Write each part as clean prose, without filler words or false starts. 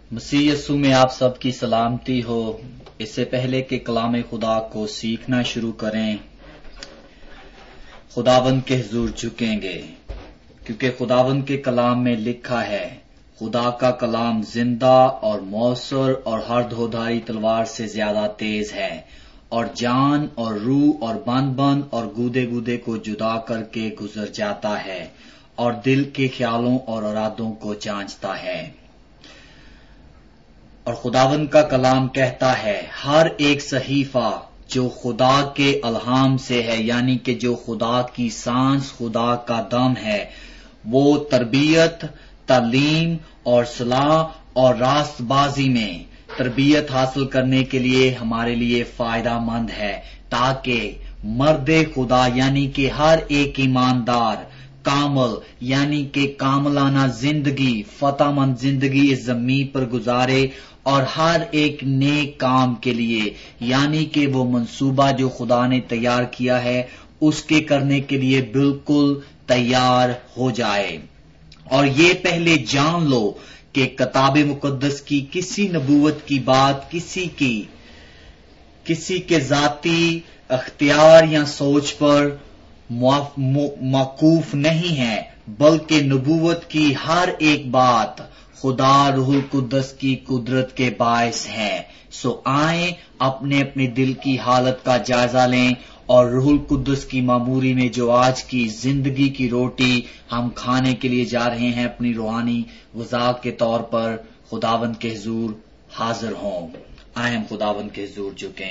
مسیح یسوع میں آپ سب کی سلامتی ہو۔ اس سے پہلے کہ کلام خدا کو سیکھنا شروع کریں، خداوند کے حضور جھکیں گے، کیونکہ خداوند کے کلام میں لکھا ہے، خدا کا کلام زندہ اور مؤثر اور ہر دھودھاری تلوار سے زیادہ تیز ہے، اور جان اور روح اور بند بند اور گودے گودے کو جدا کر کے گزر جاتا ہے، اور دل کے خیالوں اور ارادوں کو جانچتا ہے۔ اور خداوند کا کلام کہتا ہے، ہر ایک صحیفہ جو خدا کے الہام سے ہے، یعنی کہ جو خدا کی سانس، خدا کا دم ہے، وہ تربیت، تعلیم اور صلاح اور راست بازی میں تربیت حاصل کرنے کے لیے ہمارے لیے فائدہ مند ہے، تاکہ مرد خدا یعنی کہ ہر ایک ایماندار کامل یعنی کہ کاملانہ زندگی، فتح مند زندگی اس زمین پر گزارے، اور ہر ایک نیک کام کے لیے یعنی کہ وہ منصوبہ جو خدا نے تیار کیا ہے اس کے کرنے کے لیے بالکل تیار ہو جائے۔ اور یہ پہلے جان لو کہ کتاب مقدس کی کسی نبوت کی بات کسی کے ذاتی اختیار یا سوچ پر موقوف نہیں ہے، بلکہ نبوت کی ہر ایک بات خدا روح القدس کی قدرت کے باعث ہے۔ سو آئیں اپنے اپنے دل کی حالت کا جائزہ لیں، اور روح القدس کی معموری میں جو آج کی زندگی کی روٹی ہم کھانے کے لیے جا رہے ہیں، اپنی روحانی غذا کے طور پر خداوند کے حضور حاضر ہوں۔ آئیں ہم خداوند کے حضور جھکیں۔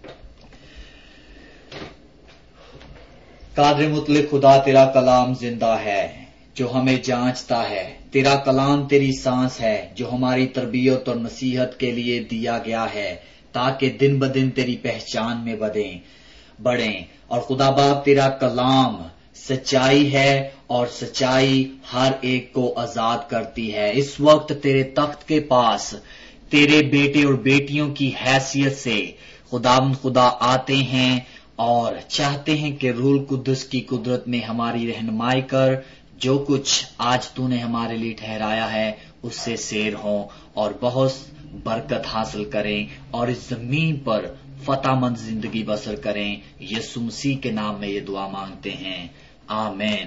قادر مطلق خدا، تیرا کلام زندہ ہے جو ہمیں جانچتا ہے، تیرا کلام تیری سانس ہے جو ہماری تربیت اور نصیحت کے لیے دیا گیا ہے، تاکہ دن بدن تیری پہچان میں بڑھیں۔ اور خدا باپ، تیرا کلام سچائی ہے، اور سچائی ہر ایک کو آزاد کرتی ہے۔ اس وقت تیرے تخت کے پاس تیرے بیٹے اور بیٹیوں کی حیثیت سے خدا آتے ہیں اور چاہتے ہیں کہ روح القدس کی قدرت میں ہماری رہنمائی کر، جو کچھ آج تو نے ہمارے لیے ٹھہرایا ہے اس سے سیر ہوں اور بہت برکت حاصل کریں، اور اس زمین پر فتح مند زندگی بسر کریں۔ یسوع مسیح کے نام میں یہ دعا مانگتے ہیں، آمین۔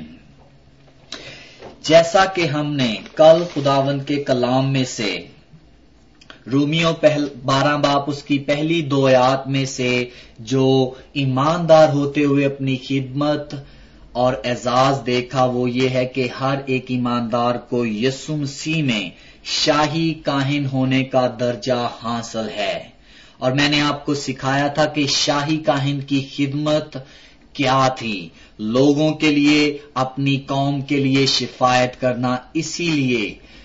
جیسا کہ ہم نے کل خداوند کے کلام میں سے رومیو 12 باب اس کی پہلی 2 آیات میں سے جو ایماندار ہوتے ہوئے اپنی خدمت اور اعزاز دیکھا، وہ یہ ہے کہ ہر ایک ایماندار کو یسوع مسیح میں شاہی کاہن ہونے کا درجہ حاصل ہے۔ اور میں نے آپ کو سکھایا تھا کہ شاہی کاہن کی خدمت کیا تھی، لوگوں کے لیے، اپنی قوم کے لیے شفاعت کرنا۔ اسی لیے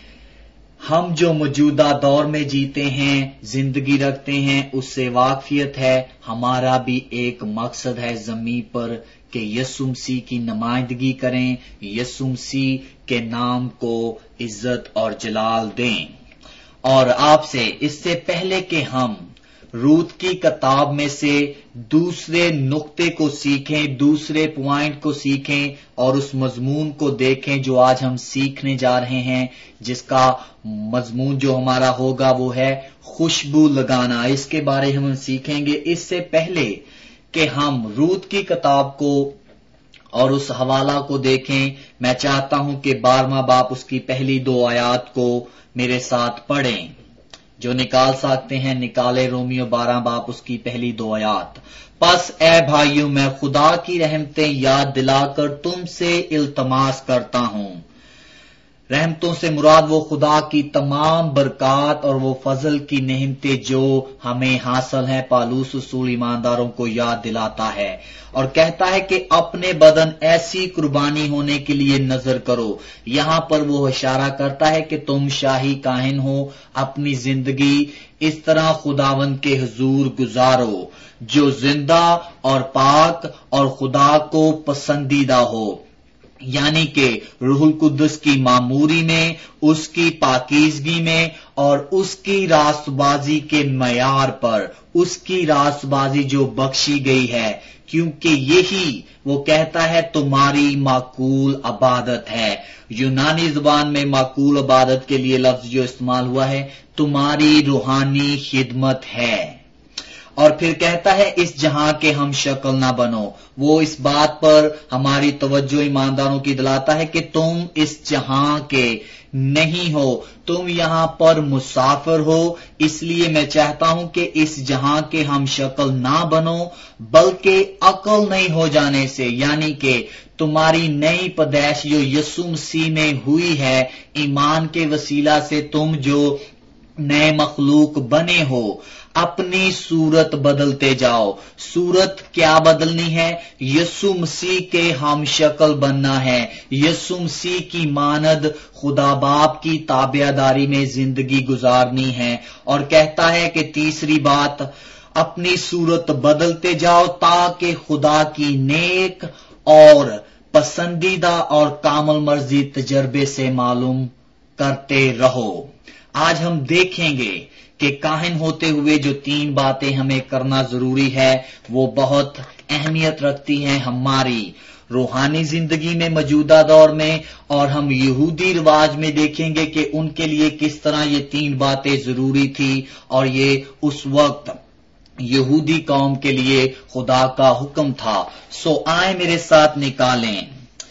ہم جو موجودہ دور میں جیتے ہیں، زندگی رکھتے ہیں، اس سے واقفیت ہے۔ ہمارا بھی ایک مقصد ہے زمین پر کہ یسوع مسیح کی نمائندگی کریں، یسوع مسیح کے نام کو عزت اور جلال دیں۔ اور آپ سے اس سے پہلے کہ ہم روت کی کتاب میں سے دوسرے نقطے کو سیکھیں، دوسرے پوائنٹ کو سیکھیں اور اس مضمون کو دیکھیں جو آج ہم سیکھنے جا رہے ہیں، جس کا مضمون جو ہمارا ہوگا وہ ہے خوشبو لگانا۔ اس کے بارے ہم سیکھیں گے۔ اس سے پہلے کہ ہم روت کی کتاب کو اور اس حوالہ کو دیکھیں، میں چاہتا ہوں کہ 12واں باب اس کی پہلی 2 آیات کو میرے ساتھ پڑھیں۔ جو نکال سکتے ہیں نکالے، رومیو 12 باب اس کی پہلی 2 آیات۔ پس اے بھائیو، میں خدا کی رحمتیں یاد دلا کر تم سے التماس کرتا ہوں۔ رحمتوں سے مراد وہ خدا کی تمام برکات اور وہ فضل کی نعمتیں جو ہمیں حاصل ہیں۔ پالوس رسول ایمانداروں کو یاد دلاتا ہے اور کہتا ہے کہ اپنے بدن ایسی قربانی ہونے کے لیے نظر کرو۔ یہاں پر وہ اشارہ کرتا ہے کہ تم شاہی کاہن ہو، اپنی زندگی اس طرح خداوند کے حضور گزارو جو زندہ اور پاک اور خدا کو پسندیدہ ہو، یعنی کہ روح القدس کی معموری میں، اس کی پاکیزگی میں اور اس کی راست بازی کے معیار پر، اس کی راست بازی جو بخشی گئی ہے، क्योंकि यही वो कहता है तुम्हारी माकूल इबादत है। यूनानी ज़बान में माकूल इबादत के लिए लफ्ज जो इस्तेमाल हुआ है तुम्हारी रूहानी खिदमत है। और फिर कहता है इस जहां के हम शक्ल ना बनो। वो इस बात पर हमारी तवज्जो ईमानदारों की दिलाता है कि तुम इस जहां के नहीं हो, तुम यहां पर मुसाफिर हो। इसलिए मैं चाहता हूं कि इस जहां के हम शक्ल ना बनो, बल्कि अकल नहीं हो जाने से, यानी कि तुम्हारी नई पैदाइश जो यीशु मसीह में हुई है, ईमान के वसीला से तुम जो नए मखलूक बने हो, अपनी सूरत बदलते जाओ। सूरत क्या बदलनी है? यीशु मसीह के हम शक्ल बनना है। यीशु मसीह की मानद खुदा बाप की ताबेदारी में जिंदगी गुजारनी है। और कहता है कि तीसरी बात, अपनी सूरत बदलते जाओ ताकि खुदा की नेक और पसंदीदा और कामल मर्जी तजर्बे से मालूम करते रहो। आज हम देखेंगे कि काहिन होते हुए जो 3 बातें हमें करना जरूरी है वो बहुत अहमियत रखती हैं हमारी रूहानी जिंदगी में मौजूदा दौर में, और हम यहूदी रिवाज में देखेंगे कि उनके लिए किस तरह ये 3 बातें जरूरी थी और ये उस वक्त यहूदी कौम के लिए खुदा का हुक्म था। सो आए मेरे साथ निकालें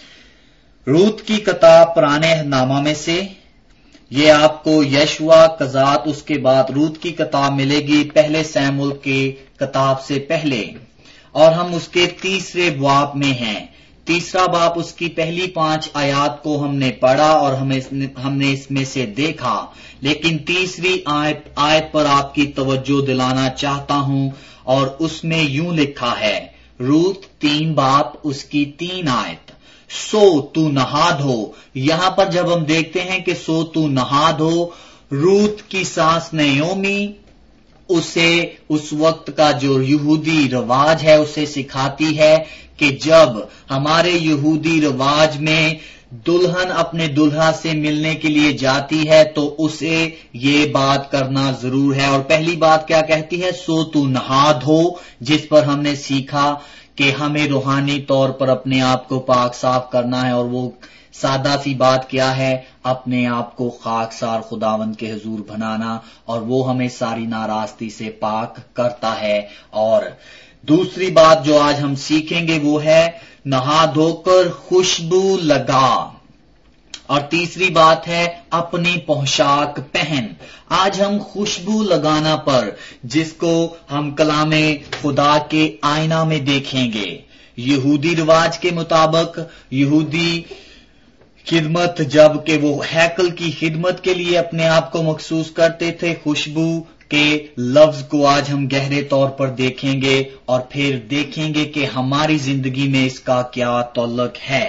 रूत की किताब पुराने नामा में से। ये आपको यशुआ कजात उसके बाद रूत की किताब मिलेगी पहले सैमुएल की किताब से पहले, और हम उसके 3 बाब में हैं। 3 बाब उसकी पहली 5 आयत को हमने पढ़ा और हमने इसमें से देखा, लेकिन 3 आयत पर आपकी तवज्जो दिलाना चाहता हूं, और उसमें यूं लिखा है, रूत 3 बाब उसकी 3 आयत, सो तू नहा धो। यहां पर जब हम देखते हैं कि सो तू नहा धो, रूत की सास नयोमी उसे उस वक्त का जो यहूदी रिवाज है उसे सिखाती है कि जब हमारे यहूदी रिवाज में दुल्हन अपने दुल्हा से मिलने के लिए जाती है तो उसे ये बात करना जरूर है। और पहली बात क्या कहती है? सो तू नहा धो, जिस पर हमने सीखा कि हमें रूहानी तौर पर अपने आप को पाक साफ करना है, और वो सादा सी बात क्या है? अपने आप को खाकसार खुदावंद के हुजूर बनाना, और वो हमें सारी नाराजगी से पाक करता है। और दूसरी बात जो आज हम सीखेंगे वो है नहा धोकर खुशबू लगा, और तीसरी बात है अपनी पोशाक पहन। आज हम खुशबू लगाना पर, जिसको हम कलामे खुदा के आईना में देखेंगे, यहूदी रिवाज के मुताबिक यहूदी खिदमत, जब कि वो हैकल की खिदमत के लिए अपने आप को मखसूस करते थे, खुशबू के लफ्ज को आज हम गहरे तौर पर देखेंगे और फिर देखेंगे कि हमारी जिंदगी में इसका क्या ताल्लुक है।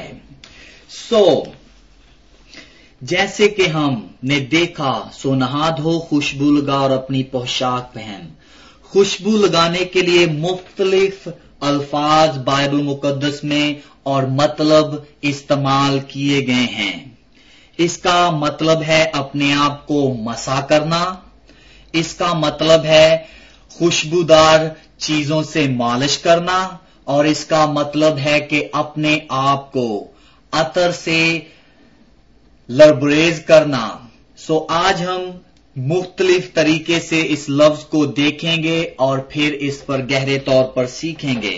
जैसे कि हमने देखा, सो नहा धो, खुशबू लगा और अपनी पोशाक पहन। खुशबू लगाने के लिए मुख्तलिफ अल्फाज बाइबल मुकद्दस में और मतलब इस्तेमाल किए गए हैं। इसका मतलब है अपने आप को मसा करना, इसका मतलब है खुशबूदार चीजों से मालिश करना, और इसका मतलब है कि अपने आप को अतर से लबरेज करना। सो आज हम मुख्तलिफ तरीके से इस लफ्ज को देखेंगे और फिर इस पर गहरे तौर पर सीखेंगे।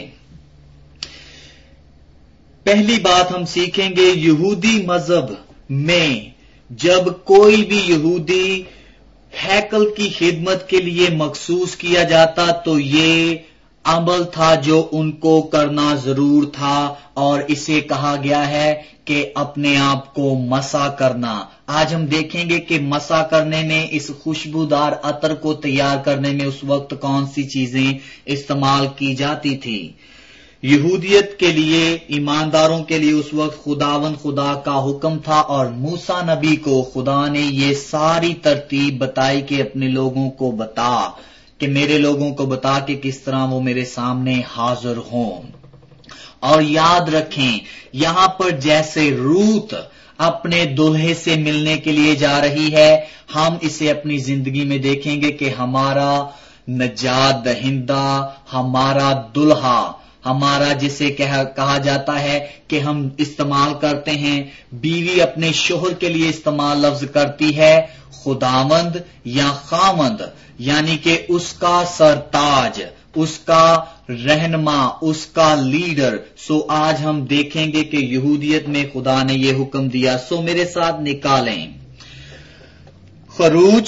पहली बात हम सीखेंगे, यहूदी मजहब में जब कोई भी यहूदी हैकल की खिदमत के लिए मखसूस किया जाता तो ये अमल था जो उनको करना जरूर था, और इसे कहा गया है कि अपने आप को मसा करना। आज हम देखेंगे कि मसा करने में, इस खुशबूदार अतर को तैयार करने में उस वक्त कौन सी चीजें इस्तेमाल की जाती थी। यहूदियत के लिए, ईमानदारों के लिए उस वक्त खुदा का हुक्म था, और मूसा नबी को खुदा ने ये सारी तरतीब बताई कि अपने लोगों को बता, कि मेरे लोगों को बता कि किस तरह वो मेरे सामने हाजिर हों। और याद रखें, यहां पर जैसे रूत अपने दूल्हे से मिलने के लिए जा रही है, हम इसे अपनी जिंदगी में देखेंगे कि हमारा नजात दहिंदा, हमारा दुल्हा, ہمارا جسے کہا جاتا ہے کہ ہم استعمال کرتے ہیں، بیوی اپنے شوہر کے لیے استعمال لفظ کرتی ہے خداوند یا خاوند، یعنی کہ اس کا سرتاج، اس کا رہنما، اس کا لیڈر۔ سو آج ہم دیکھیں گے کہ یہودیت میں خدا نے یہ حکم دیا۔ سو میرے ساتھ نکالیں خروج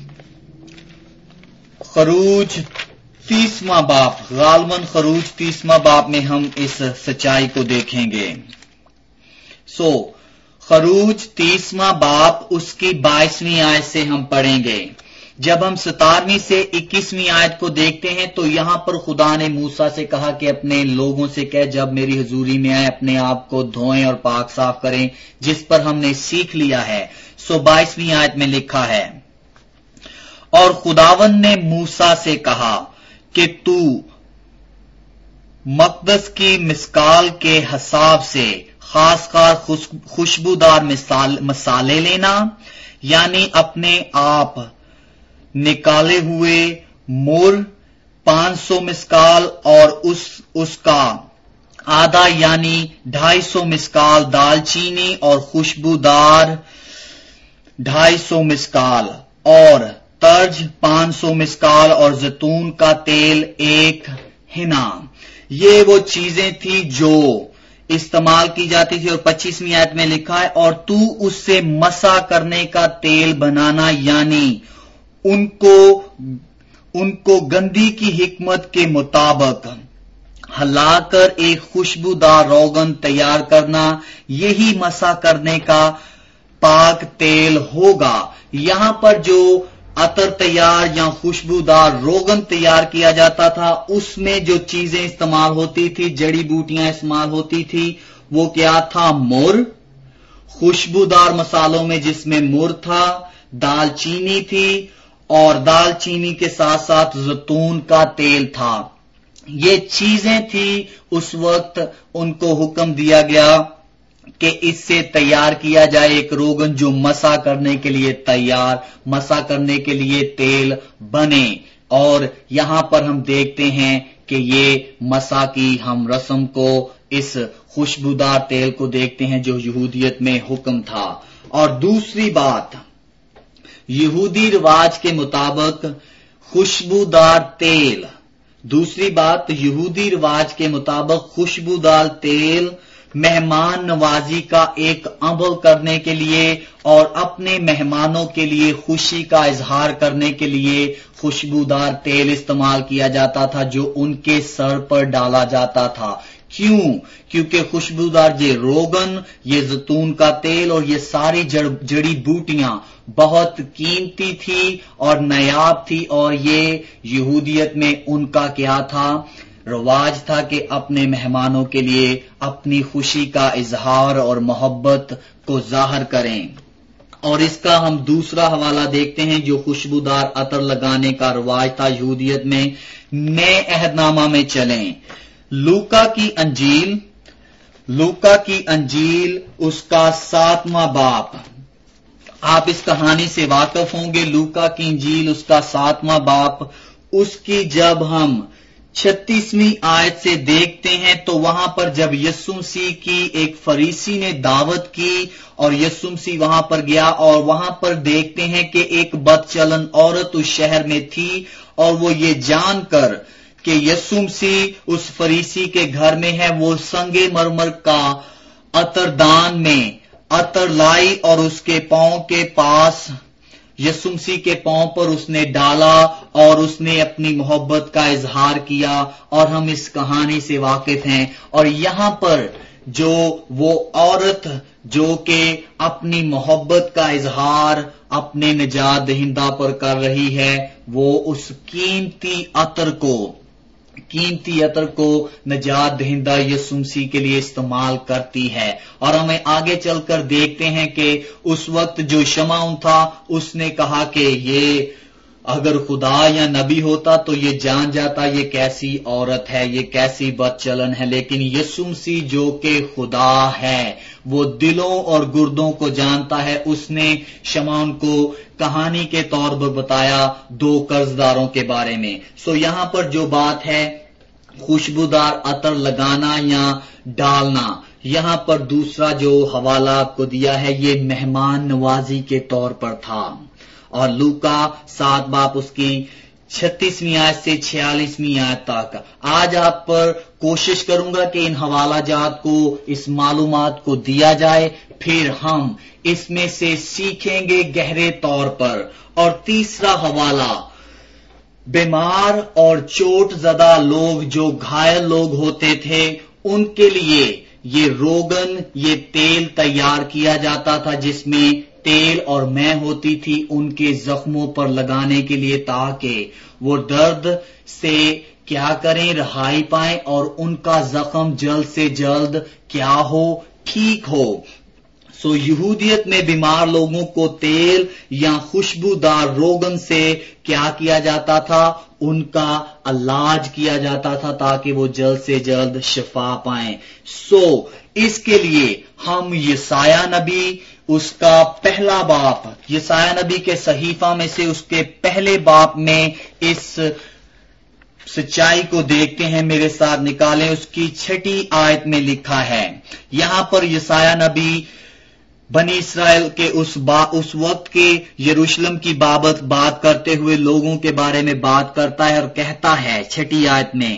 30واں باب، غالباً خروج 30واں باب میں ہم اس سچائی کو دیکھیں گے۔ سو خروج 30واں باب اس کی 22ویں آیت سے ہم پڑھیں گے۔ جب ہم 17ویں سے 21ویں آیت کو دیکھتے ہیں تو یہاں پر خدا نے موسیٰ سے کہا کہ اپنے لوگوں سے کہہ جب میری حضوری میں آئے اپنے آپ کو دھوئیں اور پاک صاف کریں، جس پر ہم نے سیکھ لیا ہے۔ سو 22ویں آیت میں لکھا ہے، اور خداوند نے موسیٰ سے کہا کہ تو مقدس کی مسکال کے حساب سے خاص خوشبودار مسالے لینا، یعنی اپنے آپ نکالے ہوئے مر 500 مسکال اور اس کا آدھا یعنی 250 مسکال دال چینی اور خوشبودار 250 مسکال اور ترج 500 مسکال اور زیتون کا تیل 1 ہنا۔ یہ وہ چیزیں تھی جو استعمال کی جاتی تھی۔ اور 25ویں آیت میں لکھا ہے، اور تو اس سے مسح کرنے کا تیل بنانا، یعنی ان کو گندی کی حکمت کے مطابق ہلا کر ایک خوشبودار روغن تیار کرنا، یہی مسح کرنے کا پاک تیل ہوگا۔ یہاں پر جو عطر تیار یا خوشبودار روغن تیار کیا جاتا تھا، اس میں جو چیزیں استعمال ہوتی تھی، جڑی بوٹیاں استعمال ہوتی تھی، وہ کیا تھا؟ مر، خوشبودار مسالوں میں جس میں مر تھا، دال چینی تھی، اور دال چینی کے ساتھ ساتھ زیتون کا تیل تھا۔ یہ چیزیں تھی، اس وقت ان کو حکم دیا گیا کہ اس سے تیار کیا جائے ایک روغن جو مسح کرنے کے لیے تیار، مسح کرنے کے لیے تیل بنے۔ اور یہاں پر ہم دیکھتے ہیں کہ یہ مسح کی ہم رسم کو، اس خوشبودار تیل کو دیکھتے ہیں جو یہودیت میں حکم تھا۔ اور دوسری بات، یہودی رواج کے مطابق خوشبودار تیل، خوشبودار تیل مہمان نوازی کا ایک عمل کرنے کے لیے اور اپنے مہمانوں کے لیے خوشی کا اظہار کرنے کے لیے خوشبودار تیل استعمال کیا جاتا تھا جو ان کے سر پر ڈالا جاتا تھا۔ کیونکہ خوشبودار یہ روغن، یہ زیتون کا تیل اور یہ ساری جڑی بوٹیاں بہت قیمتی تھی اور نایاب تھی، اور یہ یہودیت میں ان کا کیا تھا؟ رواج تھا کہ اپنے مہمانوں کے لیے اپنی خوشی کا اظہار اور محبت کو ظاہر کریں۔ اور اس کا ہم دوسرا حوالہ دیکھتے ہیں جو خوشبودار عطر لگانے کا رواج تھا یہودیت میں۔ نئے عہد نامہ میں چلیں، لوکا کی انجیل اس کا 7واں باب، آپ اس کہانی سے واقف ہوں گے۔ لوکا کی انجیل اس کا 7واں باب، اس کی جب ہم 36ویں آیت سے دیکھتے ہیں تو وہاں پر جب یسوع مسیح کی ایک فریسی نے دعوت کی اور یسوع مسیح وہاں پر گیا، اور وہاں پر دیکھتے ہیں کہ ایک بد چلن عورت اس شہر میں تھی، اور وہ یہ جان کر کہ یسوع مسیح اس فریسی کے گھر میں ہے، وہ سنگ مرمر کا عطر دان میں عطر لائی اور اس کے پاؤں کے پاس یسوع مسیح کے پاؤں پر اس نے ڈالا اور اس نے اپنی محبت کا اظہار کیا، اور ہم اس کہانی سے واقف ہیں۔ اور یہاں پر جو وہ عورت جو کہ اپنی محبت کا اظہار اپنے نجات دہندہ پر کر رہی ہے، وہ اس قیمتی عطر کو نجات دہندہ یسوع مسیح کے لیے استعمال کرتی ہے۔ اور ہمیں آگے چل کر دیکھتے ہیں کہ اس وقت جو شمعون تھا اس نے کہا کہ یہ اگر خدا یا نبی ہوتا تو یہ جان جاتا یہ کیسی عورت ہے، یہ کیسی بد چلن ہے، لیکن یسوع مسیح جو کہ خدا ہے وہ دلوں اور گردوں کو جانتا ہے، اس نے شمعون کو کہانی کے طور پر بتایا 2 قرض داروں کے بارے میں۔ سو یہاں پر جو بات ہے خوشبودار عطر لگانا یا ڈالنا. یہاں پر دوسرا جو حوالہ آپ کو دیا ہے یہ مہمان نوازی کے طور پر تھا. اور لوکا 7 باب اس کی 36ویں آیت سے 46ویں آیت تک. آج آپ پر کوشش کروں گا کہ ان حوالہ جات کو، اس معلومات کو دیا جائے، پھر ہم اس میں سے سیکھیں گے گہرے طور پر. اور تیسرا حوالہ، بیمار اور چوٹ زدہ لوگ، جو گھائل لوگ ہوتے تھے، ان کے لیے یہ روغن، یہ تیل تیار کیا جاتا تھا جس میں تیل اور مے ہوتی تھی ان کے زخموں پر لگانے کے لیے، تاکہ وہ درد سے کیا کریں، رہائی پائیں اور ان کا زخم جلد سے جلد کیا ہو، ٹھیک ہو. یہودیت میں بیمار لوگوں کو تیل یا خوشبودار روغن سے کیا کیا جاتا تھا، ان کا علاج کیا جاتا تھا تاکہ وہ جلد سے جلد شفا پائیں. اس کے لیے ہم یسایہ نبی اس کا پہلا باب، یسایہ نبی کے صحیفہ میں سے اس کے پہلے باب میں اس سچائی کو دیکھتے ہیں. میرے ساتھ نکالیں. اس کی 6 آیت میں لکھا ہے. یہاں پر یسایہ نبی بنی اسرائیل کے اس وقت کے یروشلم کی بابت بات کرتے ہوئے لوگوں کے بارے میں بات کرتا ہے اور کہتا ہے 6 آیت میں،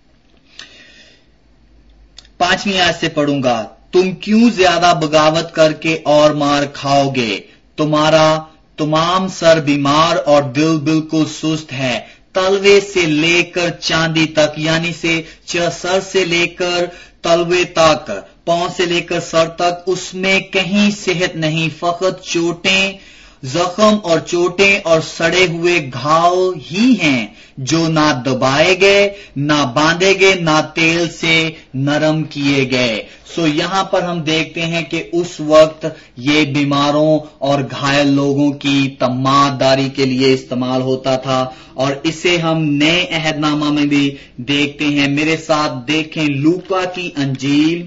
5ویں آیت سے پڑھوں گا. تم کیوں زیادہ بغاوت کر کے اور مار کھاؤ گے؟ تمہارا تمام سر بیمار اور دل بالکل سست ہے. تلوے سے لے کر چاندی تک، یعنی سر سے لے کر تلوے تک، پاؤں سے لے کر سر تک، اس میں کہیں صحت نہیں، فقط چوٹیں، زخم اور چوٹیں اور سڑے ہوئے گھاؤ ہی ہیں، جو نہ دبائے گئے، نہ باندھے گئے، نہ تیل سے نرم کیے گئے. یہاں پر ہم دیکھتے ہیں کہ اس وقت یہ بیماروں اور گھائل لوگوں کی تماداری کے لیے استعمال ہوتا تھا، اور اسے ہم نئے عہد نامہ میں بھی دیکھتے ہیں. میرے ساتھ دیکھیں لوکا کی انجیل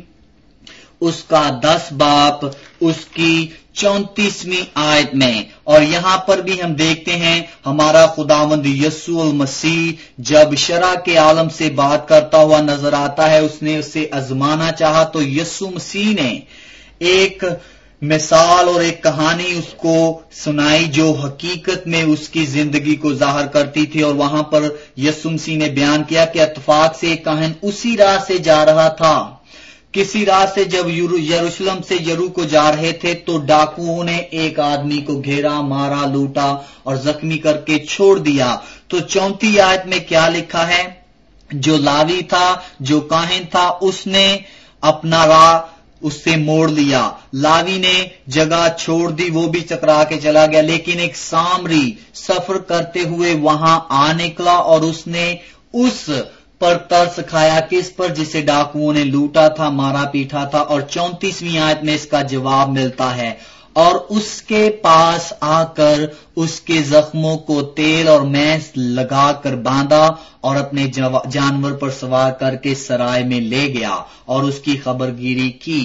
اس کا 10 باب اس کی 34ویں آیت میں. اور یہاں پر بھی ہم دیکھتے ہیں ہمارا خداوند یسوع المسیح جب شرع کے عالم سے بات کرتا ہوا نظر آتا ہے. اس نے اسے آزمانا چاہا تو یسوع مسیح نے ایک مثال اور ایک کہانی اس کو سنائی جو حقیقت میں اس کی زندگی کو ظاہر کرتی تھی. اور وہاں پر یسوع مسیح نے بیان کیا کہ اتفاق سے ایک کاہن اسی راہ سے جا رہا تھا. کسی راہ سے جب یروشلم سے یرو کو جا رہے تھے تو ڈاکوؤں نے ایک آدمی کو گھیرا، مارا، لوٹا اور زخمی کر کے چھوڑ دیا. تو 34 آیت میں کیا لکھا ہے؟ جو لاوی تھا، جو کاہن تھا، اس نے اپنا راہ اس سے موڑ لیا. لاوی نے جگہ چھوڑ دی، وہ بھی چکرا کے چلا گیا. لیکن ایک سامری سفر کرتے ہوئے وہاں آ نکلا اور اس نے اس پر ترس کھایا. کس پر؟ جسے ڈاکوؤں نے لوٹا تھا، مارا پیٹا تھا. اور 34ویں آیت میں اس کا جواب ملتا ہے، اور اس کے پاس آ کر اس کے زخموں کو تیل اور میس لگا کر باندھا اور اپنے جانور پر سوار کر کے سرائے میں لے گیا اور اس کی خبرگیری کی.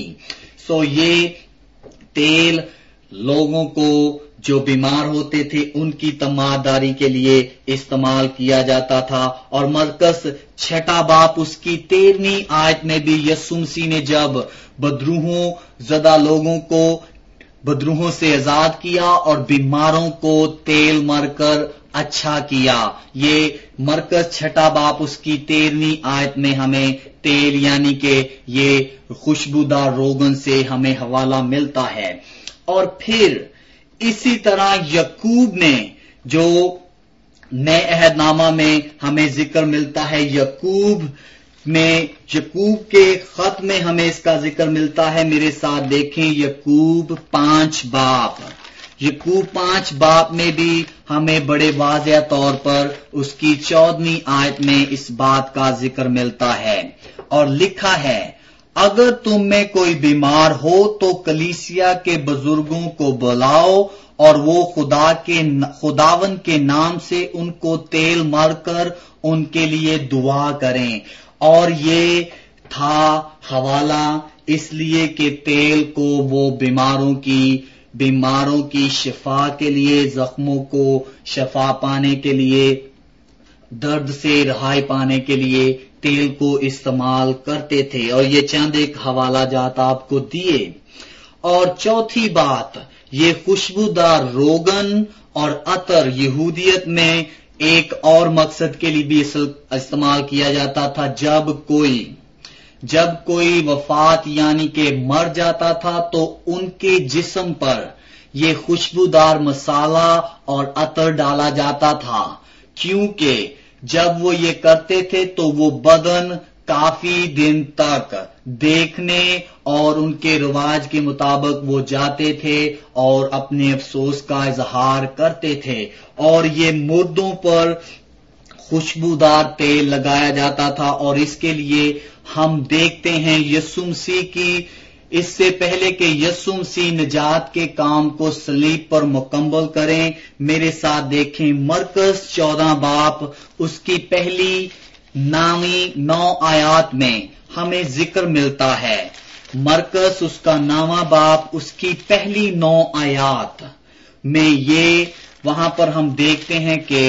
یہ تیل لوگوں کو جو بیمار ہوتے تھے ان کی تماداری کے لیے استعمال کیا جاتا تھا. اور مرکز 6 باب اس کی 13ویں آیت میں بھی یسوع مسیح نے جب بدروہوں زدہ لوگوں کو بدروہوں سے آزاد کیا اور بیماروں کو تیل مر کر اچھا کیا. یہ مرکز 6 باب اس کی 13ویں آیت میں ہمیں تیل یعنی کہ یہ خوشبودار روغن سے ہمیں حوالہ ملتا ہے. اور پھر اسی طرح یعقوب نے جو نئے عہد نامہ میں ہمیں ذکر ملتا ہے، یعقوب کے خط میں ہمیں اس کا ذکر ملتا ہے. میرے ساتھ دیکھیں یعقوب 5 باب. یعقوب 5 باب میں بھی ہمیں بڑے واضح طور پر اس کی 14ویں آیت میں اس بات کا ذکر ملتا ہے اور لکھا ہے، اگر تم میں کوئی بیمار ہو تو کلیسیا کے بزرگوں کو بلاؤ اور وہ خداون کے نام سے ان کو تیل مار کر ان کے لیے دعا کریں. اور یہ تھا حوالہ اس لیے کہ تیل کو وہ بیماروں کی شفا کے لیے، زخموں کو شفا پانے کے لیے، درد سے رہائی پانے کے لیے तेल को इस्तेमाल करते थे। और ये चंद एक हवाला जात आपको दिए। और चौथी बात, ये खुशबूदार रोगन और अतर यहूदियत में एक और मकसद के लिए भी इस्तेमाल किया जाता था। जब कोई वफात यानी कि मर जाता था तो उनके जिस्म पर ये खुशबूदार मसाला और अतर डाला जाता था, क्योंकि जब वो ये करते थे तो वो बदन काफी दिन तक देखने और उनके रिवाज के मुताबिक वो जाते थे और अपने अफसोस का इजहार करते थे। और ये मुर्दों पर खुशबूदार तेल लगाया जाता था। और इसके लिए हम देखते हैं यीशु मसीह की, इससे पहले कि यीशु मसीह निजात के काम को सलीब पर मुकम्मल करें, मेरे साथ देखें मरकस 14 बाब उसकी पहली 9 आयत में हमें जिक्र मिलता है। मरकस उसका 9वां बाब उसकी पहली 9 आयत में ये वहां पर हम देखते हैं कि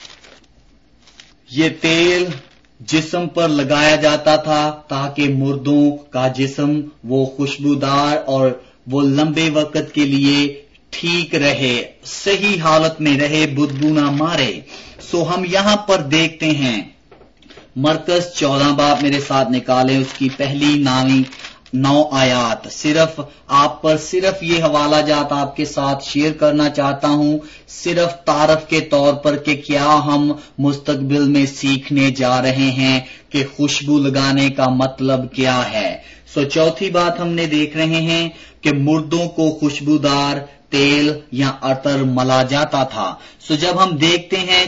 ये तेल जिस्म पर लगाया जाता था ताकि मुर्दों का जिस्म वो खुशबूदार और वो लंबे वक्त के लिए ठीक रहे, सही हालत में रहे, बदबू ना मारे। सो हम यहां पर देखते हैं मरकस 14 बाब मेरे साथ निकालें, उसकी पहली 9 आयत। सिर्फ आप पर सिर्फ ये हवाला जात आपके साथ शेयर करना चाहता हूं, सिर्फ तारफ के तौर पर कि क्या हम मुस्तकबिल में सीखने जा रहे हैं कि खुशबू लगाने का मतलब क्या है। सो चौथी बात हमने देख रहे हैं कि मुर्दों को खुशबूदार तेल या अतर मला जाता था। सो जब हम देखते हैं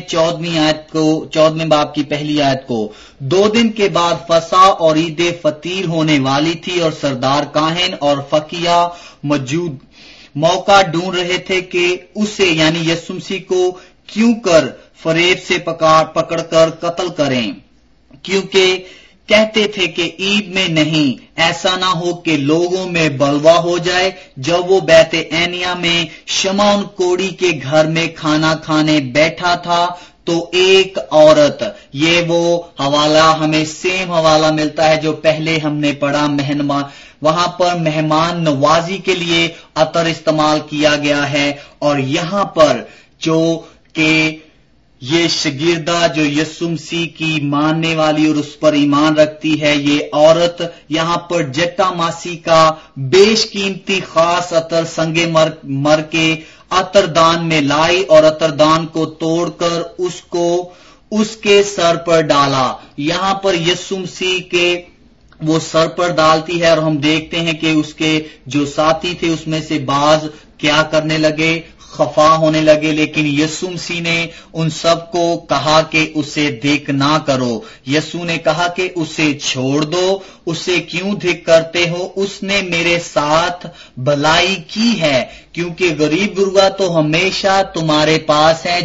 14वें बाब की पहली आयत को, 2 दिन के बाद फसा और ईद फतीर होने वाली थी और सरदार काहिन और फकिया मौजूद मौका ढूंढ रहे थे कि उसे यानी यीशु मसीह को क्यों कर फरेब से पकड़कर कत्ल करें, क्योंकि कहते थे कि ईद में नहीं, ऐसा ना हो कि लोगों में बलवा हो जाए। जब वो बैत एनिया में शमौन कोड़ी के घर में खाना खाने बैठा था तो एक औरत, ये वो हवाला हमें सेम हवाला मिलता है जो पहले हमने पढ़ा, वहां पर मेहमान नवाजी के लिए अतर इस्तेमाल किया गया है। और यहां पर जो कि ये शगिर्दा जो यीशु मसीह की मानने वाली और उस पर ईमान रखती है, ये औरत यहां पर जट्टा मासी का बेशकीमती खास अतर संगे मर के अतरदान में लाई और अतरदान को तोड़कर उसको उसके सर पर डाला। यहां पर यीशु मसीह के वो सर पर डालती है और हम देखते हैं कि उसके जो साथी थे उसमें से बाज क्या करने लगे, खफा होने लगे। लेकिन यीशु मसीह ने उन सबको कहा कि उसे देख ना करो। यीशु ने कहा कि उसे छोड़ दो, उसे क्यों धिक करते हो, उसने मेरे साथ भलाई की है, क्योंकि गरीब गुरबा तो हमेशा तुम्हारे पास है,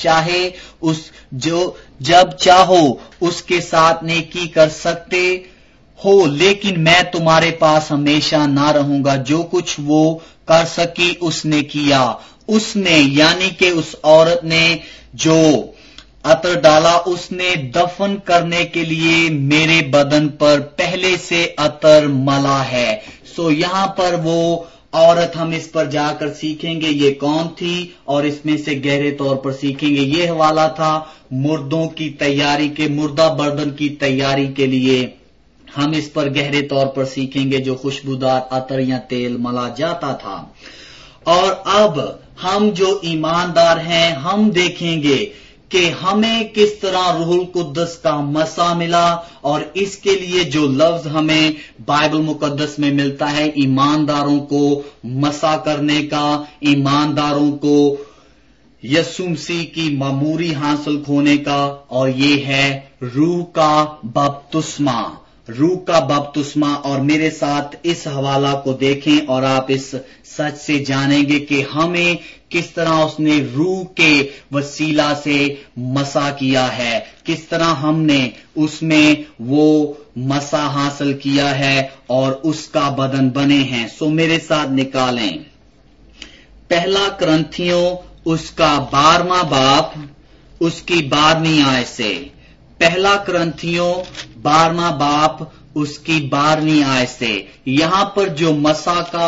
जब चाहो उसके साथ नेकी कर सकते हो, लेकिन मैं तुम्हारे पास हमेशा ना रहूंगा। जो कुछ वो कर सकी उसने किया। उसने यानी कि उस औरत ने जो अतर डाला, उसने दफन करने के लिए मेरे बदन पर पहले से अतर मला है। सो यहां पर वो औरत हम इस पर जाकर सीखेंगे ये कौन थी और इसमें से गहरे तौर पर सीखेंगे। ये हवाला था मुर्दों की तैयारी के, मुर्दा बर्दन की तैयारी के लिए हम इस पर गहरे तौर पर सीखेंगे जो खुशबूदार अतर या तेल मला जाता था। और अब हम जो ईमानदार हैं हम देखेंगे कि हमें किस तरह रूहुल कुद्दस का मसा मिला और इसके लिए जो लफ्ज हमें बाइबल मुकद्दस में मिलता है ईमानदारों को मसा करने का, ईमानदारों को यीशु मसीह की मामूरी हासिल होने का, और ये है रूह का बपतिस्मा। रूह का बपतिस्मा। और मेरे साथ इस हवाला को देखें और आप इस सच से जानेंगे कि हमें किस तरह उसने रूह के वसीला से मसा किया है, किस तरह हमने उसमें वो मसा हासिल किया है और उसका बदन बने हैं। सो मेरे साथ निकालें पहला करंथियों उसका 12वां बाब उसकी 12वीं आयत से। पहला करंथियों 12वां बाप उसकी 12वीं आयत से। यहां पर जो मसा का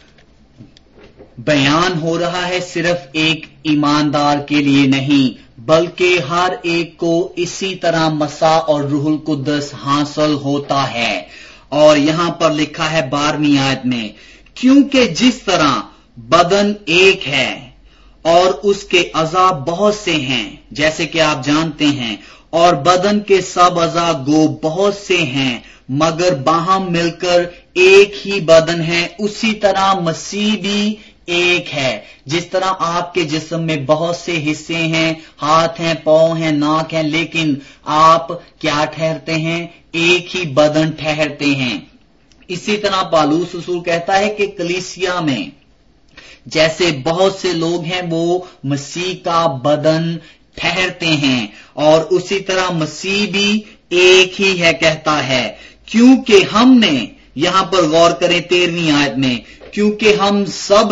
बयान हो रहा है सिर्फ एक ईमानदार के लिए नहीं, बल्कि हर एक को इसी तरह मसा और रूहुल कुद्दस हासिल होता है। और यहां पर लिखा है 12वीं आयत में, क्योंकि जिस तरह बदन एक है और उसके अज़ा बहुत से हैं, जैसे कि आप जानते हैं, और बदन के सब अज़ा गो बहुत से हैं, मगर बाहम मिलकर एक ही बदन है, उसी तरह मसीह भी एक है। जिस तरह आपके जिस्म में बहुत से हिस्से हैं, हाथ हैं, पांव हैं, नाक हैं, लेकिन आप क्या ठहरते हैं? एक ही बदन ठहरते हैं। इसी तरह पौलुस रसूल कहता है कि कलीसिया में जैसे बहुत से लोग हैं वो मसीह का बदन ठहरते हैं, और उसी तरह मसीह भी एक ही है कहता है। क्योंकि हमने, यहां पर गौर करें 13वीं आयत में, क्योंकि हम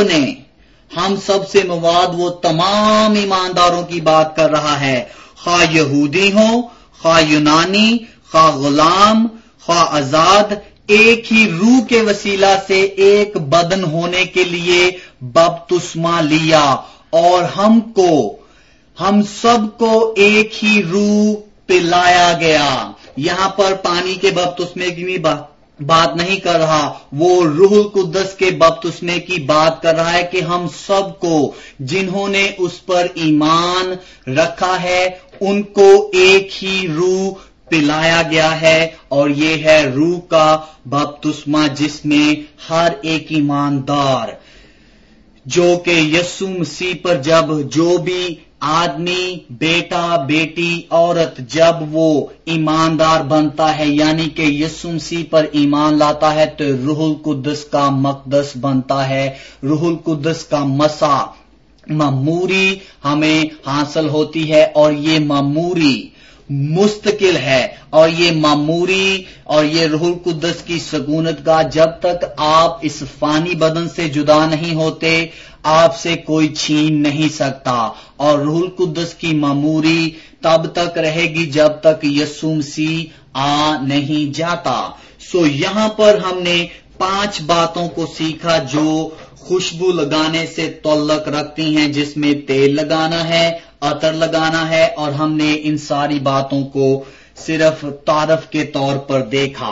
सब से मवाद वो तमाम ईमानदारों की बात कर रहा है, खा यहूदी हो, खा यूनानी, खा गुलाम, खा आजाद, एक ही रूह के वसीला से एक बदन होने के लिए बपतिस्मा लिया, और हम सबको एक ही रूह पिलाया गया। यहां पर पानी के बपतिस्मे की भी बात नहीं कर रहा, वो रूहुल कुद्दस के बपतिस्मे की बात कर रहा है कि हम सबको, जिन्होंने उस पर ईमान रखा है, उनको एक ही रूह पिलाया गया है, और ये है रूह का बपतिस्मा, जिसमें हर एक ईमानदार जो कि यीशु मसीह पर जब जो भी आदमी, बेटा, बेटी, औरत, जब वो ईमानदार बनता है, यानी कि यीशु मसीह पर ईमान लाता है, तो रूहुल कुद्दस का मक़दस बनता है, रूहुल कुद्दस का मसा, मामूरी हमें हासिल होती है, और ये मामूरी मुस्तकिल है, और ये मामूरी और ये रूहुल कुद्दस की सकूनत का, जब तक आप इस फानी बदन से जुदा नहीं होते, आपसे कोई छीन नहीं सकता। और रूहुल कुद्दस की मामूरी तब तक रहेगी जब तक यीशु मसीह आ नहीं जाता। सो यहां पर हमने 5 बातों को सीखा जो खुशबू लगाने से तल्लुक रखती हैं, जिसमें तेल लगाना है, अतर लगाना है, और हमने इन सारी बातों को सिर्फ तारफ के तौर पर देखा।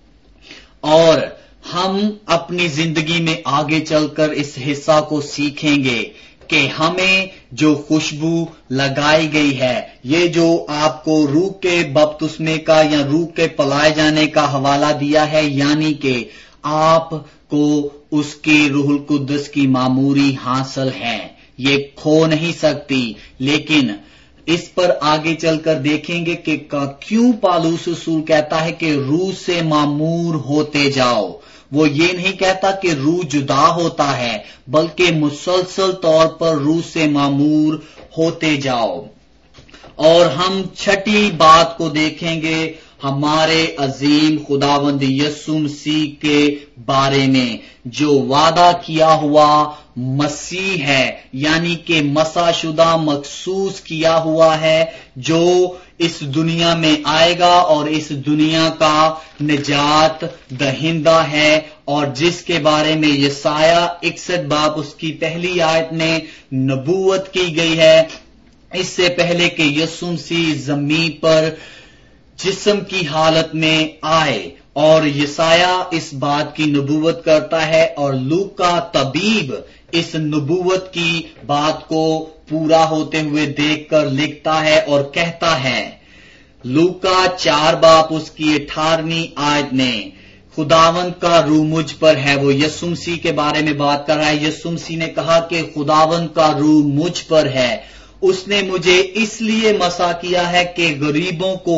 और हम अपनी जिंदगी में आगे चलकर इस हिस्सा को सीखेंगे कि हमें जो खुशबू लगाई गई है, ये जो आपको रूह के बपतिस्मे का या रूह के पलाए जाने का हवाला दिया है, यानी कि आपको उसकी रूहुल कुद्दस की मामूरी हासिल है, ये खो नहीं सकती। लेकिन इस पर आगे चलकर देखेंगे कि क्यों पौलुस रसूल कहता है कि रूह से मामूर होते जाओ। वो ये नहीं कहता कि रूह जुदा होता है, बल्कि मुसलसल तौर पर रूह से मामूर होते जाओ। और हम छठी बात को देखेंगे हमारे अजीम खुदावंद यीशु मसीह के बारे में, जो वादा किया हुआ मसीह है, यानी कि मसाशुदा मखसूस किया हुआ है, जो इस दुनिया में आएगा और इस दुनिया का निजात दहिंदा है, और जिसके बारे में यसाया 61 बाब उसकी पहली आयत में नबूवत की गई है, इससे पहले कि यीशु मसीह जमीन पर जिस्म की हालत में आए। और यसाया इस बात की नबूवत करता है, और लूका तबीब इस नबूवत की बात को पूरा होते हुए देखकर लिखता है और कहता है, लूका 4 बाब उसकी 18वीं आयत में, खुदावंद का रूह मुझ पर है। वो यीशु मसीह के बारे में बात कर रहा है। यीशु मसीह ने कहा कि खुदावंद का रूह मुझ पर है, उसने मुझे इसलिए मसा किया है कि गरीबों को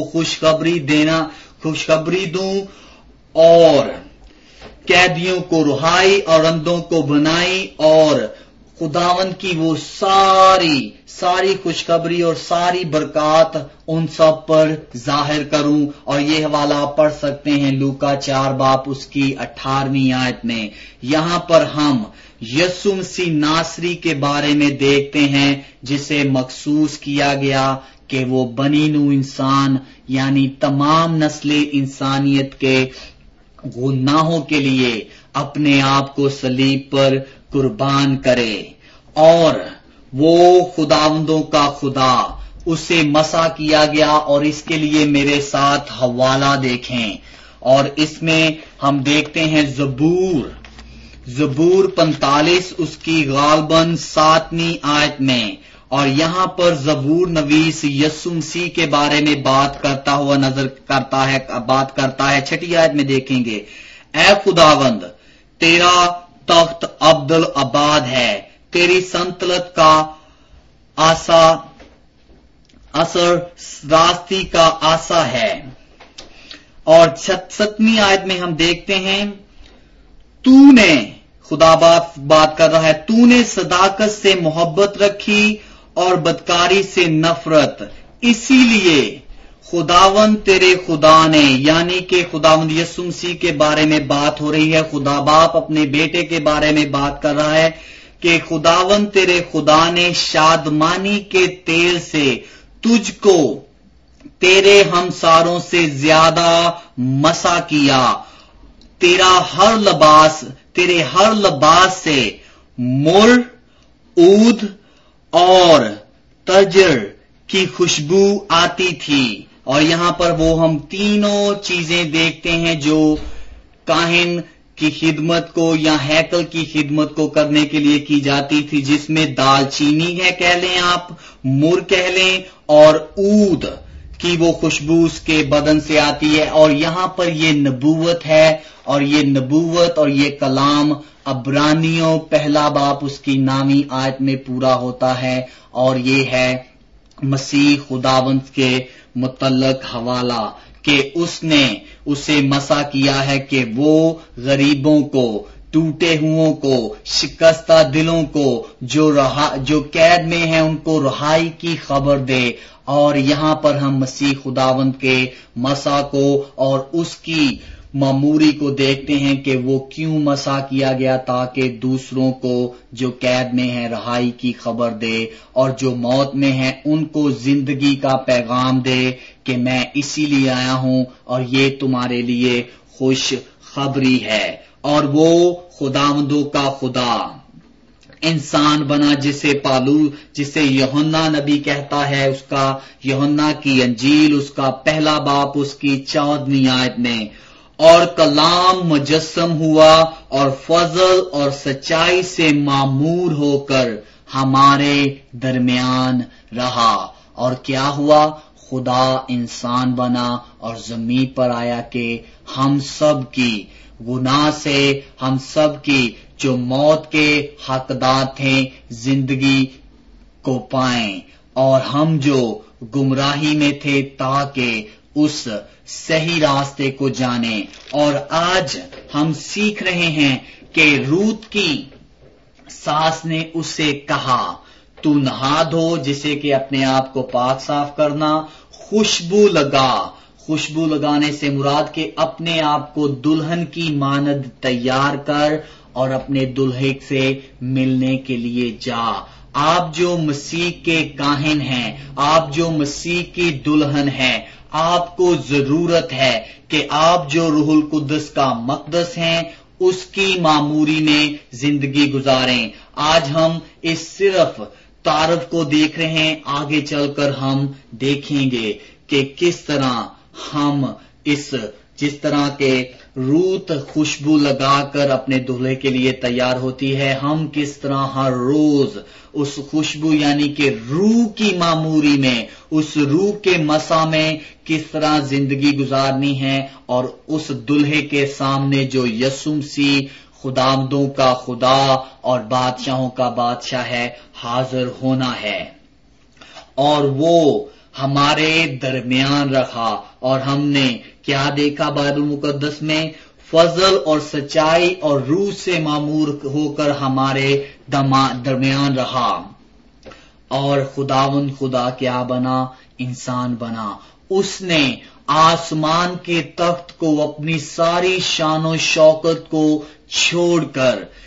खुशखबरी दूं, और कैदियों को रुहाई और अंधों को बनाई, और खुदावंद की वो सारी खुशखबरी और सारी बरकत उन सब पर जाहिर करूं। और ये हवाला आप पढ़ सकते हैं लूका 4 बाब उसकी 18वीं आयत में। यहां पर हम یسوع مسیح ناصری کے بارے میں دیکھتے ہیں جسے مخصوص کیا گیا کہ وہ بنی نوع انسان یعنی تمام نسل انسانیت کے گناہوں کے لیے اپنے آپ کو صلیب پر قربان کرے، اور وہ خداوندوں کا خدا اسے مسح کیا گیا۔ اور اس کے لیے میرے ساتھ حوالہ دیکھیں، اور اس میں ہم دیکھتے ہیں زبور 45 اس کی غالباً 7ویں آیت میں، اور یہاں پر زبور نویس یسوع مسیح کے بارے میں بات کرتا ہوا بات کرتا ہے 6 آیت میں دیکھیں گے، اے خداوند تیرا تخت ابدالآباد ہے، تیری سلطنت کا اثر راستی کا آسا ہے۔ اور 7ویں آیت میں ہم دیکھتے ہیں تو نے، خدا بات کر رہا ہے، تو نے صداقت سے محبت رکھی اور بدکاری سے نفرت، اسی لیے خداوند تیرے خدا نے، یعنی کہ خداوند یسوع مسیح کے بارے میں بات ہو رہی ہے، خدا باپ اپنے بیٹے کے بارے میں بات کر رہا ہے کہ خداوند تیرے خدا نے شادمانی کے تیل سے تجھ کو تیرے ہمساروں سے زیادہ مسح کیا، تیرے ہر لباس سے مر، عود اور تجر کی خوشبو آتی تھی۔ اور یہاں پر وہ ہم تینوں چیزیں دیکھتے ہیں جو کاہن کی خدمت کو یا ہیکل کی خدمت کو کرنے کے لیے کی جاتی تھی، جس میں دال چینی ہے کہہ لیں آپ، مر کہہ لیں، اور عود کی وہ خوشبو اس کے بدن سے آتی ہے۔ اور یہاں پر یہ نبوت ہے، اور یہ نبوت اور یہ کلام عبرانیوں 1 باب اس کی 9ویں آیت میں پورا ہوتا ہے، اور یہ ہے مسیح خداوند کے متعلق حوالہ کہ اس نے اسے مسح کیا ہے کہ وہ غریبوں کو، ٹوٹے ہوئوں کو، شکستہ دلوں کو، جو قید میں ہیں ان کو رہائی کی خبر دے۔ اور یہاں پر ہم مسیح خداوند کے مسح کو اور اس کی معموری کو دیکھتے ہیں کہ وہ کیوں مسح کیا گیا، تاکہ دوسروں کو جو قید میں ہیں رہائی کی خبر دے، اور جو موت میں ہیں ان کو زندگی کا پیغام دے کہ میں اسی لیے آیا ہوں اور یہ تمہارے لیے خوش خبری ہے۔ اور وہ خداوندوں کا خدا انسان بنا، جسے یوحنا نبی کہتا ہے، اس کا یوحنا کی انجیل اس کا 1 باب اس کی 14ویں آیت میں، اور کلام مجسم ہوا اور فضل اور سچائی سے معمور ہو کر ہمارے درمیان رہا۔ اور کیا ہوا؟ خدا انسان بنا اور زمین پر آیا کہ ہم سب کی گناہ سے، ہم سب کی جو موت کے حقدار تھے، زندگی کو پائیں، اور ہم جو گمراہی میں تھے تاکہ اس صحیح راستے کو جانیں۔ اور آج ہم سیکھ رہے ہیں کہ روت کی ساس نے اسے کہا تو نہا دھو، جسے کہ اپنے آپ کو پاک صاف کرنا، خوشبو لگانے سے مراد کہ اپنے آپ کو دلہن کی مانند تیار کر اور اپنے دلہے سے ملنے کے لیے جا۔ آپ جو مسیح کے کاہن ہیں، آپ جو مسیح کی دلہن ہیں، آپ کو ضرورت ہے کہ آپ جو روح القدس کا مقدس ہیں اس کی معموری میں زندگی گزاریں۔ آج ہم اس صرف تعارف کو دیکھ رہے ہیں، آگے چل کر ہم دیکھیں گے کہ کس طرح ہم جس طرح کے روت خوشبو لگا کر اپنے دلہے کے لیے تیار ہوتی ہے، ہم کس طرح ہر روز اس خوشبو یعنی کہ روح کی معموری میں، اس روح کے مسح میں کس طرح زندگی گزارنی ہے، اور اس دلہے کے سامنے جو یسوع مسیح خداوندوں کا خدا اور بادشاہوں کا بادشاہ ہے، حاضر ہونا ہے۔ اور وہ ہمارے درمیان رکھا، اور ہم نے کیا دیکھا بائبل مقدس میں؟ فضل اور سچائی اور روح سے معمور ہو کر ہمارے درمیان رہا۔ اور خداوند خدا کیا بنا؟ انسان بنا۔ اس نے آسمان کے تخت کو، اپنی ساری شان و شوکت کو چھوڑ کر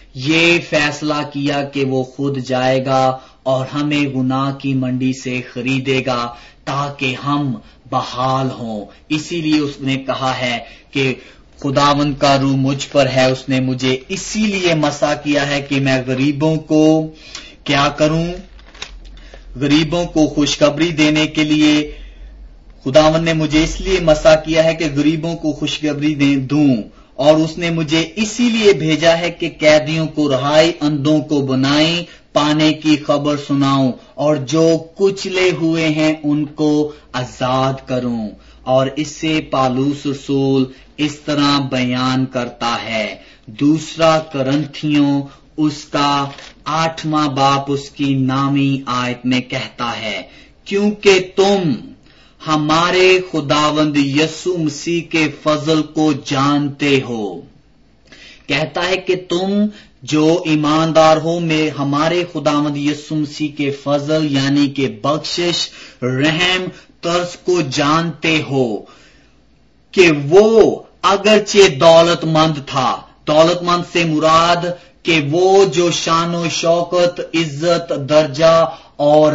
یہ فیصلہ کیا کہ وہ خود جائے گا اور ہمیں گناہ کی منڈی سے خریدے گا تاکہ ہم بحال ہوں. اسی لیے اس نے کہا ہے کہ خداوند کا روح مجھ پر ہے، اس نے مجھے اسی لیے مسا کیا ہے کہ میں غریبوں کو کیا کروں، غریبوں کو خوشخبری دینے کے لیے. خداوند نے مجھے اس لیے مسا کیا ہے کہ غریبوں کو خوشخبری دوں، اور اس نے مجھے اسی لیے بھیجا ہے کہ قیدیوں کو رہائی، اندھوں کو بنائی پانے کی خبر سناؤں، اور جو کچلے ہوئے ہیں ان کو آزاد کروں. اور اس سے پالوس رسول اس طرح بیان کرتا ہے، 2 کرنتھیوں اس کا 8واں باب اس کی 9ویں آیت میں کہتا ہے، کیونکہ تم ہمارے خداوند یسوع مسیح کے فضل کو جانتے ہو. کہتا ہے کہ تم جو ایماندار ہو میں ہمارے خداوند یسوع مسیح کے فضل یعنی کہ بخشش، رحم، طرز کو جانتے ہو کہ وہ اگرچہ دولت مند تھا. دولت مند سے مراد کہ وہ جو شان و شوکت، عزت، درجہ اور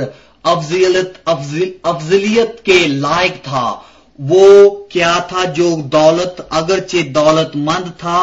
افضلیت کے لائق تھا، وہ کیا تھا جو دولت اگرچہ دولت مند تھا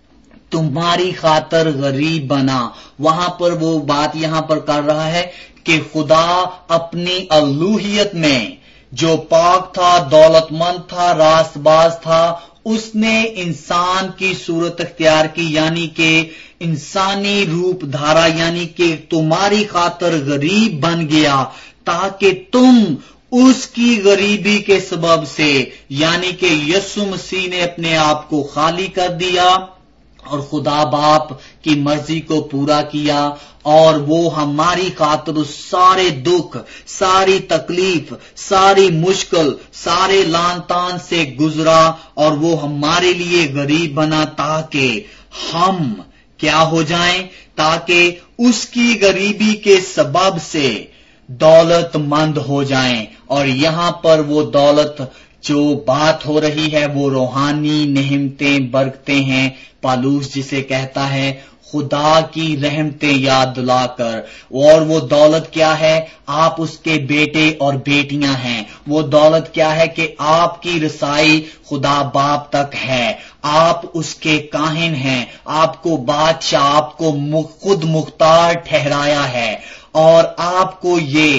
تمہاری خاطر غریب بنا. وہاں پر وہ بات یہاں پر کر رہا ہے کہ خدا اپنی الوہیت میں جو پاک تھا، دولت مند تھا، راست باز تھا، اس نے انسان کی صورت اختیار کی، یعنی کہ انسانی روپ دھارا، یعنی کہ تمہاری خاطر غریب بن گیا تاکہ تم اس کی غریبی کے سبب سے یعنی کہ یسوع مسیح نے اپنے آپ کو خالی کر دیا اور خدا باپ کی مرضی کو پورا کیا، اور وہ ہماری خاطر اس سارے دکھ، ساری تکلیف، ساری مشکل، سارے لان تان سے گزرا اور وہ ہمارے لیے غریب بنا تاکہ ہم کیا ہو جائیں، تاکہ اس کی غریبی کے سبب سے دولت مند ہو جائیں. اور یہاں پر وہ دولت جو بات ہو رہی ہے وہ روحانی نعمتیں، برکتیں ہیں. پالوس جسے کہتا ہے خدا کی رحمتیں یاد دلا کر. اور وہ دولت کیا ہے؟ آپ اس کے بیٹے اور بیٹیاں ہیں. وہ دولت کیا ہے کہ آپ کی رسائی خدا باپ تک ہے. آپ اس کے کاہن ہیں. آپ کو بادشاہ، آپ کو خود مختار ٹھہرایا ہے، اور آپ کو یہ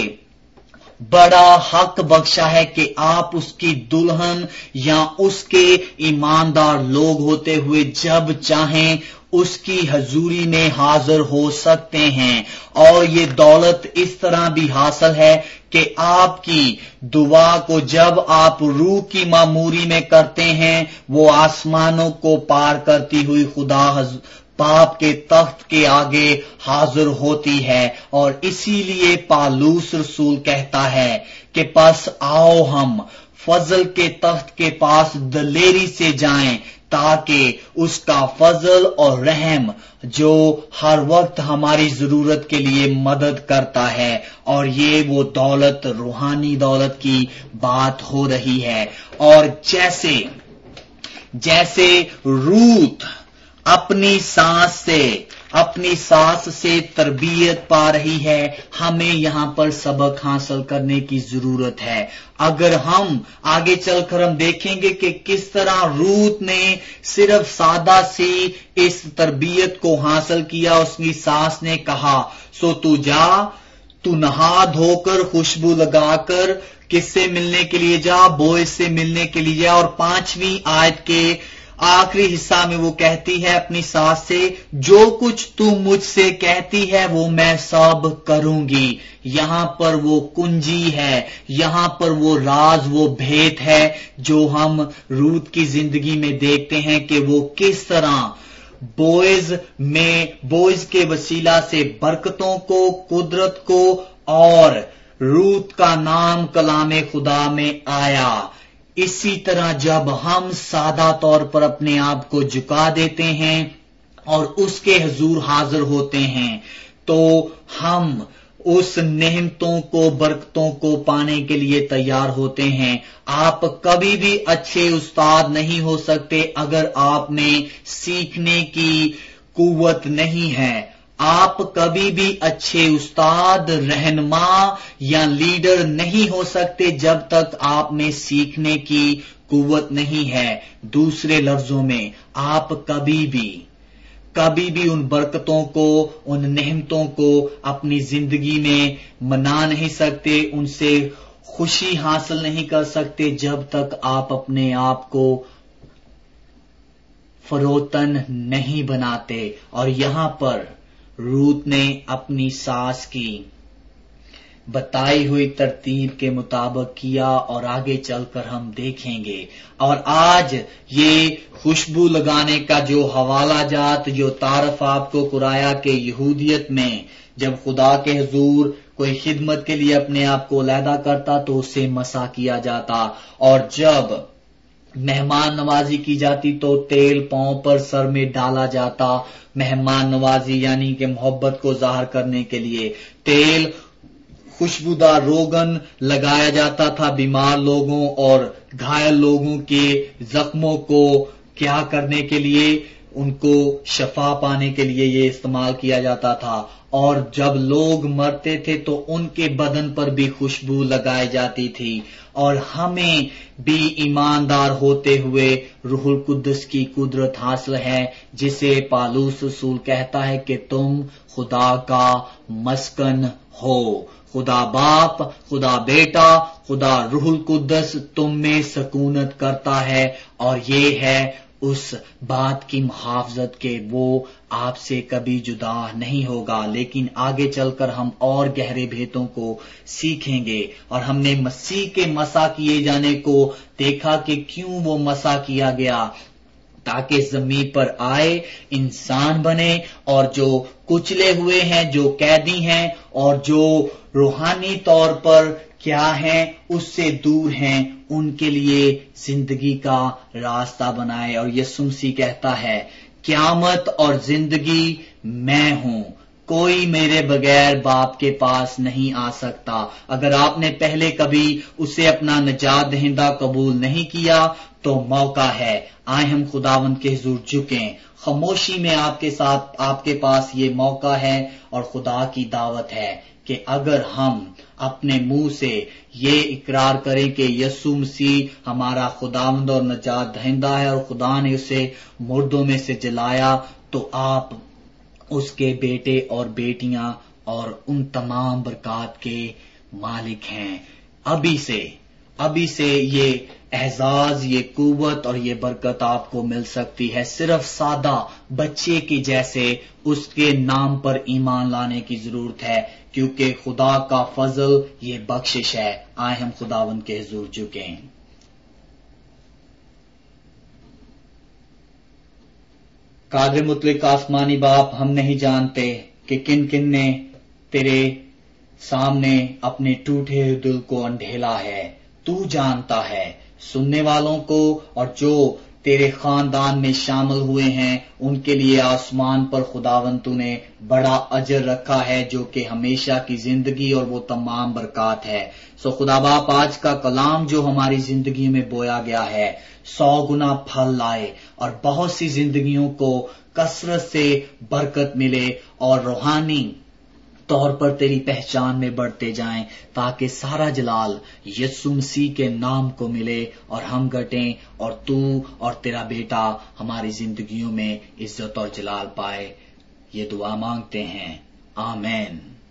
بڑا حق بخشا ہے کہ آپ اس کی دلہن یا اس کے ایماندار لوگ ہوتے ہوئے جب چاہیں اس کی حضوری میں حاضر ہو سکتے ہیں. اور یہ دولت اس طرح بھی حاصل ہے کہ آپ کی دعا کو جب آپ روح کی معموری میں کرتے ہیں وہ آسمانوں کو پار کرتی ہوئی خدا باپ کے تخت کے آگے حاضر ہوتی ہے. اور اسی لیے پالوس رسول کہتا ہے کہ پس آؤ ہم فضل کے تخت کے پاس دلیری سے جائیں تاکہ اس کا فضل اور رحم جو ہر وقت ہماری ضرورت کے لیے مدد کرتا ہے. اور یہ وہ دولت، روحانی دولت کی بات ہو رہی ہے. اور جیسے روت اپنی ساس سے تربیت پا رہی ہے، ہمیں یہاں پر سبق حاصل کرنے کی ضرورت ہے. اگر ہم آگے چل کر ہم دیکھیں گے کہ کس طرح روت نے صرف سادہ سی اس تربیت کو حاصل کیا. اس کی ساس نے کہا سو تو جا، تو نہا دھو کر خوشبو لگا کر کس سے ملنے کے لیے جا، بوئز سے ملنے کے لیے جا. اور 5ویں آیت کے آخری حصہ میں وہ کہتی ہے اپنی ساس سے، جو کچھ تو مجھ سے کہتی ہے وہ میں سب کروں گی. یہاں پر وہ کنجی ہے، یہاں پر وہ راز، وہ بھید ہے جو ہم روت کی زندگی میں دیکھتے ہیں کہ وہ کس طرح بوئز کے وسیلہ سے برکتوں کو، قدرت کو اور روت کا نام کلام خدا میں آیا. اسی طرح جب ہم سادہ طور پر اپنے آپ کو جھکا دیتے ہیں اور اس کے حضور حاضر ہوتے ہیں تو ہم اس نعمتوں کو، برکتوں کو پانے کے لیے تیار ہوتے ہیں. آپ کبھی بھی اچھے استاد نہیں ہو سکتے اگر آپ میں سیکھنے کی قوت نہیں ہے. آپ کبھی بھی اچھے استاد، رہنما یا لیڈر نہیں ہو سکتے جب تک آپ میں سیکھنے کی قوت نہیں ہے. دوسرے لفظوں میں آپ کبھی بھی ان برکتوں کو، ان نعمتوں کو اپنی زندگی میں منا نہیں سکتے، ان سے خوشی حاصل نہیں کر سکتے جب تک آپ اپنے آپ کو فروتن نہیں بناتے. اور یہاں پر روت نے اپنی ساس کی بتائی ہوئی ترتیب کے مطابق کیا، اور آگے چل کر ہم دیکھیں گے. اور آج یہ خوشبو لگانے کا جو حوالہ جات، جو تعارف آپ کو کرایا کہ یہودیت میں جب خدا کے حضور کوئی خدمت کے لیے اپنے آپ کو علیحدہ کرتا تو اسے مسح کیا جاتا، اور جب مہمان نوازی کی جاتی تو تیل پاؤں پر سر میں ڈالا جاتا. مہمان نوازی یعنی کہ محبت کو ظاہر کرنے کے لیے تیل، خوشبودار روغن لگایا جاتا تھا. بیمار لوگوں اور گھائل لوگوں کے زخموں کو کیا کرنے کے لیے، ان کو شفا پانے کے لیے یہ استعمال کیا جاتا تھا. اور جب لوگ مرتے تھے تو ان کے بدن پر بھی خوشبو لگائی جاتی تھی. اور ہمیں بھی ایماندار ہوتے ہوئے روح القدس کی قدرت حاصل ہے، جسے پالوس رسول کہتا ہے کہ تم خدا کا مسکن ہو. خدا باپ، خدا بیٹا، خدا روح القدس تم میں سکونت کرتا ہے، اور یہ ہے اس بات کی محافظت کہ وہ آپ سے کبھی جدا نہیں ہوگا. لیکن آگے چل کر ہم اور گہرے بھیتوں کو سیکھیں گے، اور ہم نے مسیح کے مسح کیے جانے کو دیکھا کہ کیوں وہ مسح کیا گیا، تاکہ زمین پر آئے، انسان بنے، اور جو کچلے ہوئے ہیں، جو قیدی ہیں، اور جو روحانی طور پر کیا ہیں، اس سے دور ہیں، ان کے لیے زندگی کا راستہ بنائے. اور یسوع مسیح کہتا ہے قیامت اور زندگی میں ہوں، کوئی میرے بغیر باپ کے پاس نہیں آ سکتا. اگر آپ نے پہلے کبھی اسے اپنا نجات دہندہ قبول نہیں کیا تو موقع ہے، آئے ہم خداوند کے حضور جھکیں. خاموشی میں آپ کے ساتھ، آپ کے پاس یہ موقع ہے اور خدا کی دعوت ہے کہ اگر ہم اپنے منہ سے یہ اقرار کریں کہ یسوع مسیح ہمارا خداوند اور نجات دہندہ ہے اور خدا نے اسے مردوں میں سے جلایا، تو آپ اس کے بیٹے اور بیٹیاں اور ان تمام برکات کے مالک ہیں. ابھی سے یہ اعزاز، یہ قوت اور یہ برکت آپ کو مل سکتی ہے. صرف سادہ بچے کی جیسے اس کے نام پر ایمان لانے کی ضرورت ہے، کیونکہ خدا کا فضل یہ بخشش ہے. آئے ہم خداوند کے حضور جھکیں. قادر مطلق آسمانی باپ، ہم نہیں جانتے کہ کن کن نے تیرے سامنے اپنے ٹوٹے ہوئے دل کو انڈھیلا ہے. تو جانتا ہے سننے والوں کو، اور جو تیرے خاندان میں شامل ہوئے ہیں ان کے لیے آسمان پر خداوند تو نے بڑا اجر رکھا ہے، جو کہ ہمیشہ کی زندگی اور وہ تمام برکات ہے. سو خدا باپ، آج کا کلام جو ہماری زندگی میں بویا گیا ہے 100 گنا پھل لائے، اور بہت سی زندگیوں کو کثرت سے برکت ملے، اور روحانی طور پر تیری پہچان میں بڑھتے جائیں، تاکہ سارا جلال یسوع مسیح کے نام کو ملے اور ہم گھٹیں، اور تو اور تیرا بیٹا ہماری زندگیوں میں عزت اور جلال پائے. یہ دعا مانگتے ہیں، آمین.